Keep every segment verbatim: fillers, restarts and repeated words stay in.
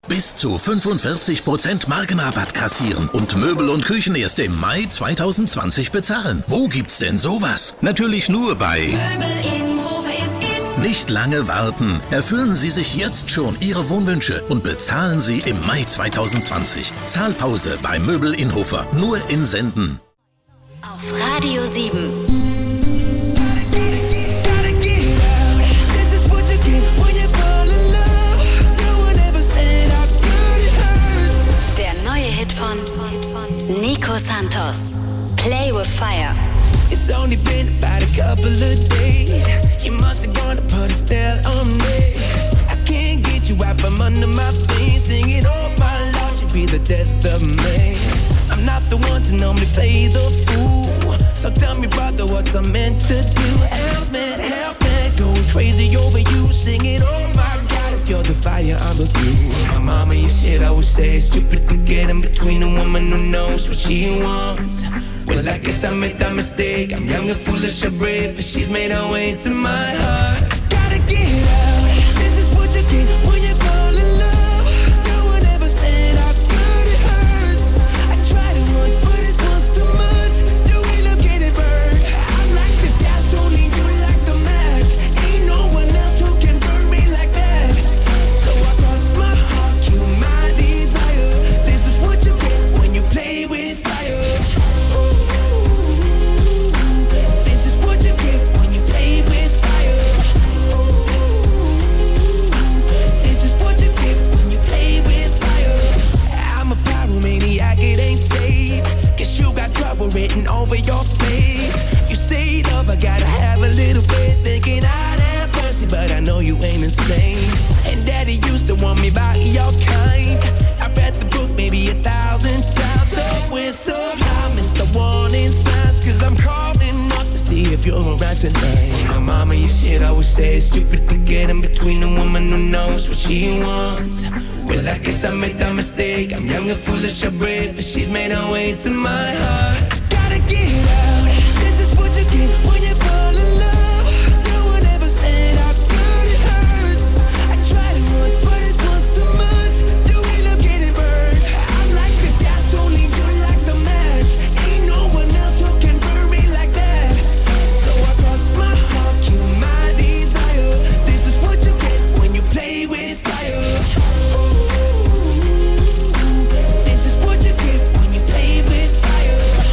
Bis zu fünfundvierzig Prozent Markenrabatt kassieren und Möbel und Küchen erst im Mai zwanzig zwanzig bezahlen. Wo gibt's denn sowas? Natürlich nur bei Möbel Innhofer ist in. Nicht lange warten. Erfüllen Sie sich jetzt schon Ihre Wohnwünsche und bezahlen sie im Mai zwanzig zwanzig. Zahlpause bei Möbel Innhofer. Nur in Senden. Auf Radio sieben. Von Nico Santos, Play with Fire. It's only been about a couple of days. You must have gone to put a spell on me. I can't get you out from under my feet. Singing, oh my Lord, you be the death of me. I'm not the one to normally play the fool. So tell me, brother, what's I meant to do? Help me, help me, going crazy over you. Singing, oh my God, if you're the fire, I'm the fuel. My mama, you shit, I would say it's stupid to get in between a woman who knows what she wants. Well, I guess I made that mistake. I'm young and foolish and brave, but she's made her way to my heart. I gotta get out. This is what you get when you fall in love. No one ever said how good it hurts. I tried it once, but it's once too much. You end up getting burned. I'm like the gasoline, you like the match. Ain't no one else who can burn me like that. So I cross my heart, kill my desire. This is what you get when you play with fire. Written over your face. You say love, I gotta have a little faith. Thinking I'd have mercy, but I know you ain't insane. And daddy used to want me by your kind. I read the book maybe a thousand times. So we're so high, miss the warning signs. Cause I'm calling up to see if you're around tonight. My mama, you shit, I would say it's stupid to get in between a woman who knows what she wants. Well, I guess I made that mistake. I'm young and foolish and brave, but she's made her way to my heart. Get out. This is what you get when you fall in love. No one ever said how good it hurts. I tried it once, but it's once too much. You end up getting burned. I'm like the gasoline, you like the match. Ain't no one else who can burn me like that. So I cross my heart, kill my desire. This is what you get when you play with fire. This is what you get when you play with fire.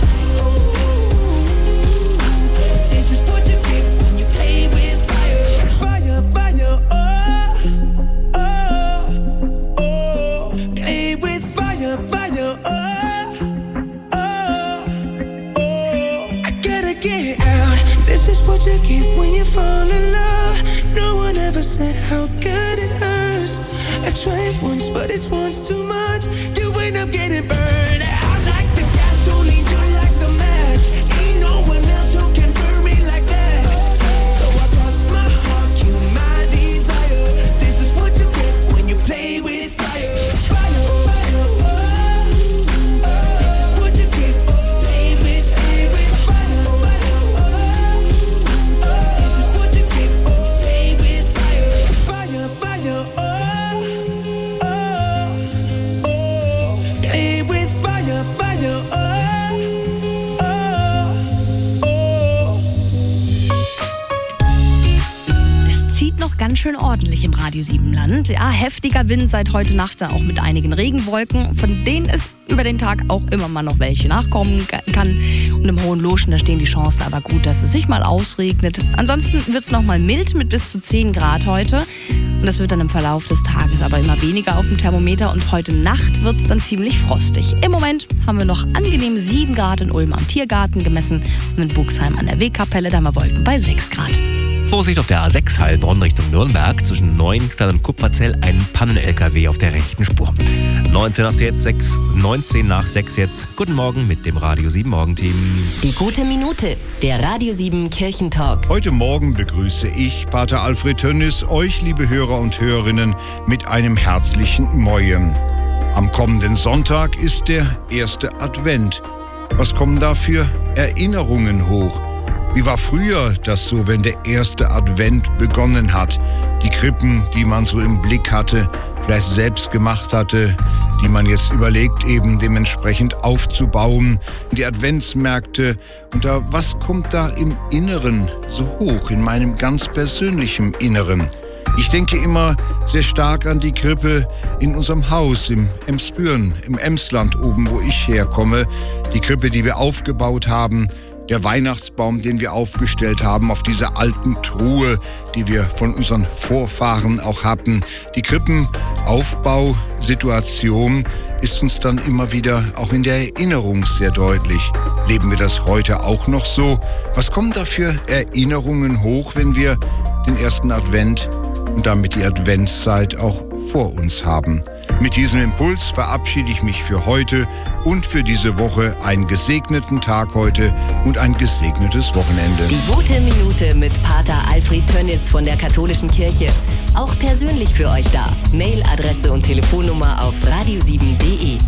What you get when you fall in love. No one ever said how good it hurts. I tried once, but it's once too much. You end up getting burned. I like the gasoline, you like the match. Ain't no one else who can burn me like that. So I cross my heart, kill my desire. This is what you get when you play with fire. Fire, fire, oh. This is what you get. Play with, play with fire, fire, oh. Ganz schön ordentlich im Radio sieben Land. Ja, heftiger Wind seit heute Nacht, auch mit einigen Regenwolken, von denen es über den Tag auch immer mal noch welche nachkommen kann. Und im Hohen Loschen, da stehen die Chancen aber gut, dass es sich mal ausregnet. Ansonsten wird es noch mal mild mit bis zu zehn Grad heute. Und das wird dann im Verlauf des Tages aber immer weniger auf dem Thermometer. Und heute Nacht wird es dann ziemlich frostig. Im Moment haben wir noch angenehm sieben Grad in Ulm am Tiergarten gemessen. Und in Buxheim an der Wegkapelle, da haben wir Wolken bei sechs Grad. Vorsicht auf der A sechs Heilbronn Richtung Nürnberg. Zwischen Neuenstadt und Kupferzell ein Pannen-L K W auf der rechten Spur. neunzehn nach jetzt, sechs, neunzehn nach sechs jetzt. Guten Morgen mit dem Radio sieben Morgenteam. Die gute Minute, der Radio sieben Kirchentalk. Heute Morgen begrüße ich, Pater Alfred Tönnis, euch, liebe Hörer und Hörerinnen, mit einem herzlichen Mojem. Am kommenden Sonntag ist der erste Advent. Was kommen da für Erinnerungen hoch? Wie war früher das so, wenn der erste Advent begonnen hat? Die Krippen, die man so im Blick hatte, vielleicht selbst gemacht hatte, die man jetzt überlegt, eben dementsprechend aufzubauen. Die Adventsmärkte. Und da, was kommt da im Inneren so hoch, in meinem ganz persönlichen Inneren? Ich denke immer sehr stark an die Krippe in unserem Haus im Emsbüren, im Emsland oben, wo ich herkomme. Die Krippe, die wir aufgebaut haben. Der Weihnachtsbaum, den wir aufgestellt haben auf dieser alten Truhe, die wir von unseren Vorfahren auch hatten. Die Krippenaufbausituation ist uns dann immer wieder auch in der Erinnerung sehr deutlich. Leben wir das heute auch noch so? Was kommen da für Erinnerungen hoch, wenn wir den ersten Advent und damit die Adventszeit auch vor uns haben? Mit diesem Impuls verabschiede ich mich für heute und für diese Woche. Einen gesegneten Tag heute und ein gesegnetes Wochenende. Die gute Minute mit Pater Alfred Tönnis von der Katholischen Kirche. Auch persönlich für euch da. Mailadresse und Telefonnummer auf radio sieben punkt de.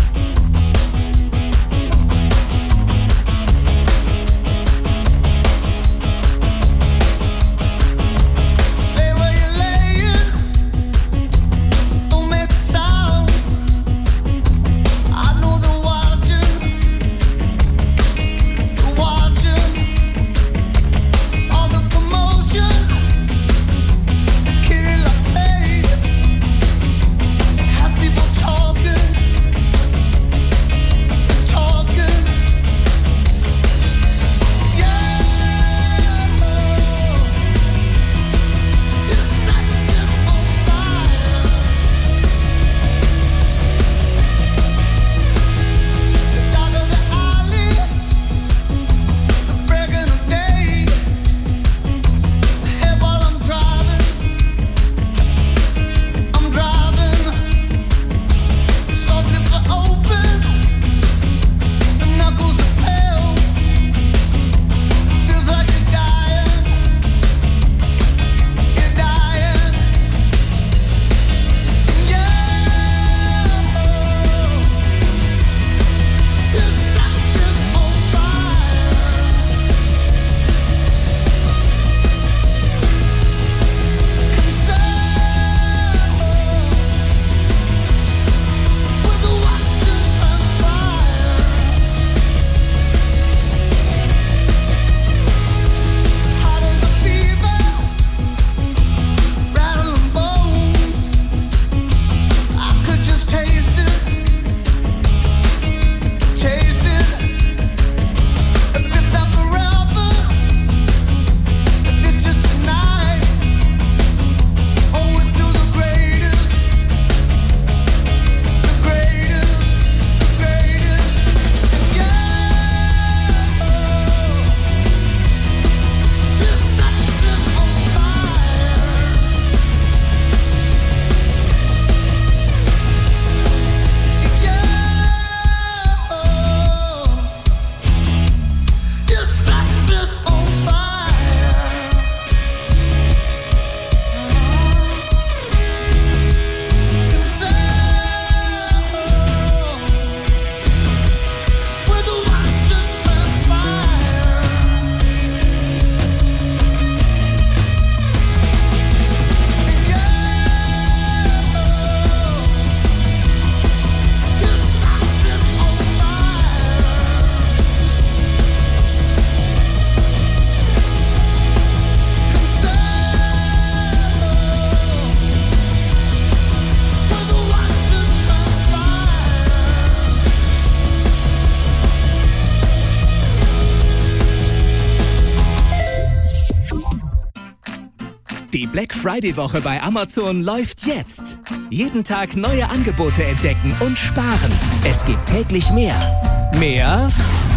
Die Black Friday Woche bei Amazon läuft jetzt. Jeden Tag neue Angebote entdecken und sparen. Es gibt täglich mehr. Mehr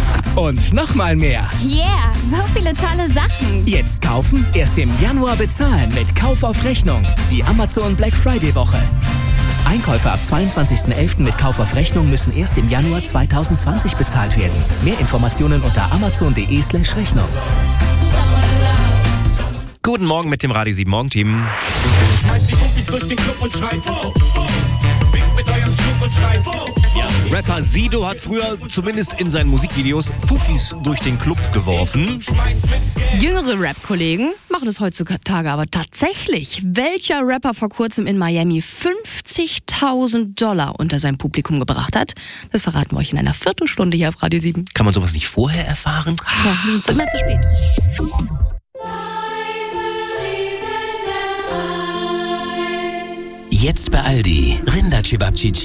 und nochmal mehr. Yeah, so viele tolle Sachen. Jetzt kaufen, erst im Januar bezahlen mit Kauf auf Rechnung. Die Amazon Black Friday Woche. Einkäufe ab zweiundzwanzigsten elften mit Kauf auf Rechnung müssen erst im Januar zweitausendzwanzig bezahlt werden. Mehr Informationen unter amazon.de slash Rechnung. Guten Morgen mit dem Radio sieben Morgenteam. Schmeißt die Cookies durch den Club und schreit, oh, oh. Winkt mit eurem Schluck und schreit, oh, oh. Ja, Rapper Sido hat früher zumindest in seinen Musikvideos Fuffis durch den Club geworfen. Jüngere Rap-Kollegen machen es heutzutage aber tatsächlich. Welcher Rapper vor kurzem in Miami fünfzigtausend Dollar unter sein Publikum gebracht hat, das verraten wir euch in einer Viertelstunde hier auf Radio sieben. Kann man sowas nicht vorher erfahren? So, wir sind immer zu spät. Jetzt bei Aldi. Rinder Cevapcici